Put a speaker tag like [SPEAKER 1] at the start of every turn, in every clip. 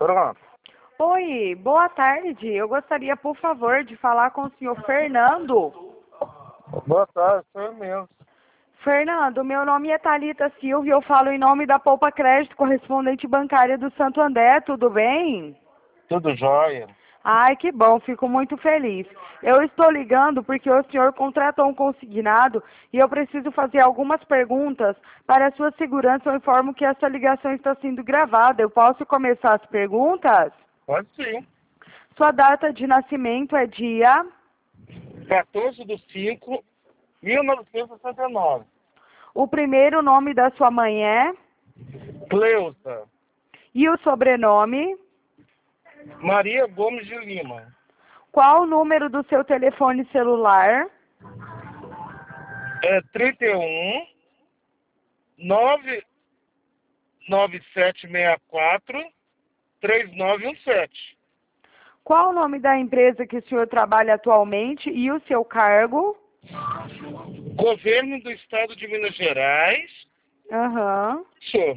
[SPEAKER 1] Pronto.
[SPEAKER 2] Oi, boa tarde. Eu gostaria, por favor, de falar com o senhor Fernando.
[SPEAKER 1] Boa tarde, sou eu mesmo.
[SPEAKER 2] Fernando, meu nome é Thalita Silva e eu falo em nome da Poupa Crédito, correspondente bancária do Santo André, tudo bem?
[SPEAKER 1] Tudo jóia?
[SPEAKER 2] Ai, que bom, fico muito feliz. Eu estou ligando porque o senhor contratou um consignado e eu preciso fazer algumas perguntas para a sua segurança. Eu informo que essa ligação está sendo gravada. Eu posso começar as perguntas?
[SPEAKER 1] Pode sim.
[SPEAKER 2] Sua data de nascimento é dia...
[SPEAKER 1] 14/5/1969.
[SPEAKER 2] O primeiro nome da sua mãe é...
[SPEAKER 1] Cleusa
[SPEAKER 2] E o sobrenome?
[SPEAKER 1] Maria Gomes de Lima.
[SPEAKER 2] Qual o número do seu telefone celular?
[SPEAKER 1] É 31 99764 3917.
[SPEAKER 2] Qual o nome da empresa que o senhor trabalha atualmente e o seu cargo?
[SPEAKER 1] Governo do Estado de Minas Gerais.
[SPEAKER 2] Aham.
[SPEAKER 1] Sou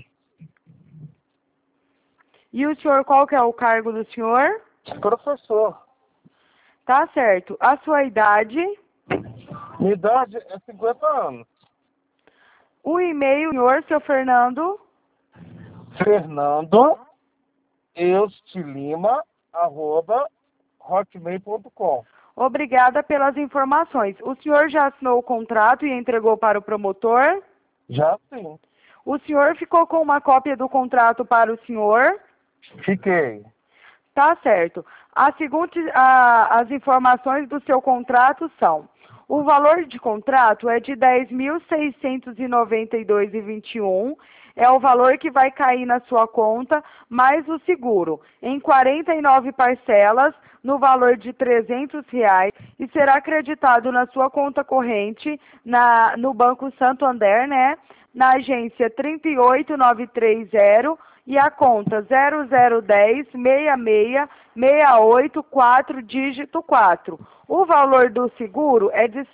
[SPEAKER 2] E o senhor, qual que é o cargo do senhor?
[SPEAKER 1] professor.
[SPEAKER 2] Tá certo. A sua idade?
[SPEAKER 1] Minha idade é 50 anos.
[SPEAKER 2] O e-mail, senhor, seu Fernando?
[SPEAKER 1] Fernando eustilima@hotmail.com.
[SPEAKER 2] Obrigada pelas informações. O senhor já assinou o contrato e entregou para o promotor?
[SPEAKER 1] Já sim.
[SPEAKER 2] O senhor ficou com uma cópia do contrato para o senhor?
[SPEAKER 1] Fiquei.
[SPEAKER 2] Tá certo. As informações do seu contrato são: o valor de contrato é de R$ 10.692,21, é o valor que vai cair na sua conta, mais o seguro, em 49 parcelas, no valor de R$ 300, e será acreditado na sua conta corrente, no Banco Santander, né? Na agência 38930 e a conta 0010-66-684, dígito 4. O valor do seguro é de R$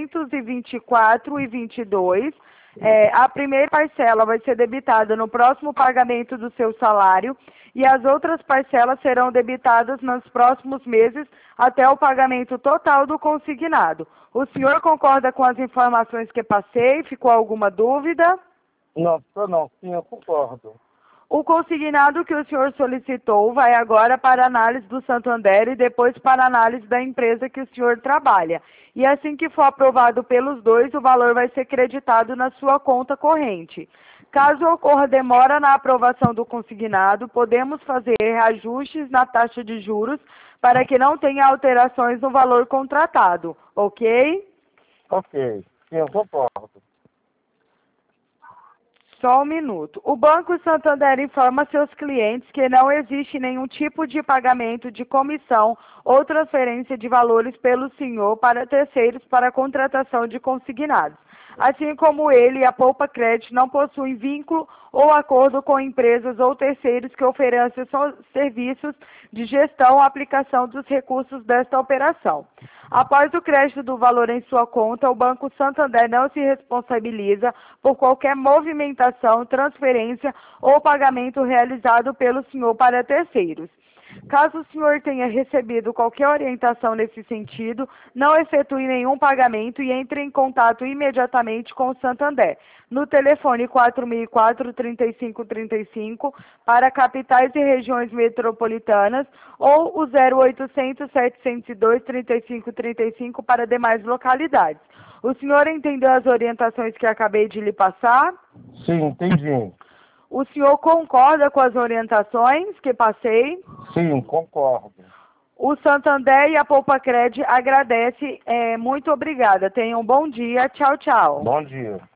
[SPEAKER 2] 624,22. A primeira parcela vai ser debitada no próximo pagamento do seu salário e as outras parcelas serão debitadas nos próximos meses até o pagamento total do consignado. O senhor concorda com as informações que passei? Ficou alguma dúvida?
[SPEAKER 1] Não, não. Sim, eu concordo.
[SPEAKER 2] O consignado que o senhor solicitou vai agora para análise do Santander e depois para análise da empresa que o senhor trabalha. E assim que for aprovado pelos dois, o valor vai ser creditado na sua conta corrente. Caso ocorra demora na aprovação do consignado, podemos fazer reajustes na taxa de juros para que não tenha alterações no valor contratado, ok?
[SPEAKER 1] Ok. Sim, eu concordo.
[SPEAKER 2] Só um minuto. O Banco Santander informa seus clientes que não existe nenhum tipo de pagamento de comissão ou transferência de valores pelo senhor para terceiros para a contratação de consignados. Assim como ele e a Poupa Crédito não possuem vínculo ou acordo com empresas ou terceiros que ofereçam serviços de gestão ou aplicação dos recursos desta operação. Após o crédito do valor em sua conta, o Banco Santander não se responsabiliza por qualquer movimentação, transferência ou pagamento realizado pelo senhor para terceiros. Caso o senhor tenha recebido qualquer orientação nesse sentido, não efetue nenhum pagamento e entre em contato imediatamente com o Santander, no telefone 4004-3535 para capitais e regiões metropolitanas ou o 0800-702-3535 para demais localidades. O senhor entendeu as orientações que acabei de lhe passar?
[SPEAKER 1] Sim, entendi.
[SPEAKER 2] O senhor concorda com as orientações que passei?
[SPEAKER 1] Sim, concordo.
[SPEAKER 2] O Santander e a Poupa Crédito agradece. Muito obrigada. Tenham um bom dia. Tchau, tchau.
[SPEAKER 1] Bom dia.